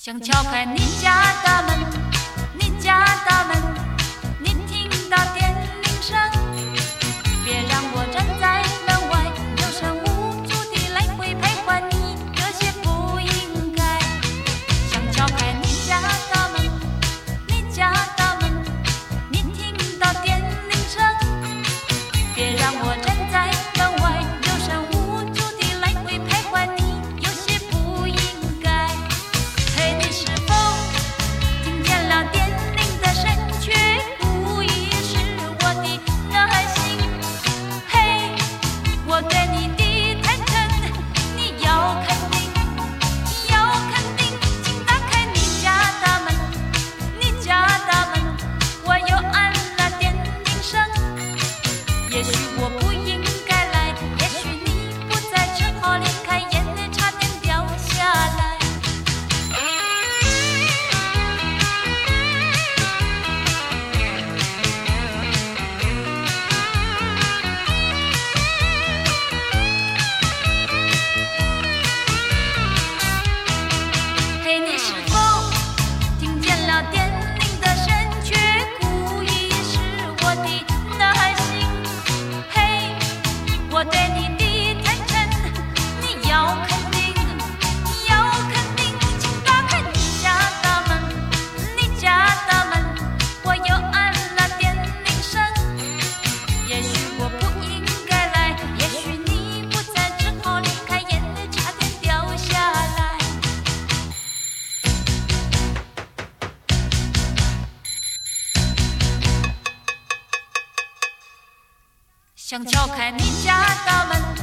想敲开你家大门，你家大门，你听到电铃声，别让我站在门外，有声无足地来回徘徊，你有些不应该。想敲开你家大门，你家大门，你听到电铃声，别让我站在门外，有声无足地来回徘徊，你有些不应该。嘿，你是否听见了电铃的声，却无疑是我的耐心？嘿，我对你的坦诚，你要肯定，要肯定，请打开你家大门，你家大门，我又按了电铃声。也许我不应该来，也许你不在，只好离开，眼泪差点掉下来。嘿，你是否听见了电铃的声，却故意是我的耐心？嘿，我对你的坦诚，你要肯定，要肯定，请打开你家大门，你家大门，我又按了电铃声。也许我不应该来，也许你不在，只好离开，眼泪差点掉下来。想敲开你家大门，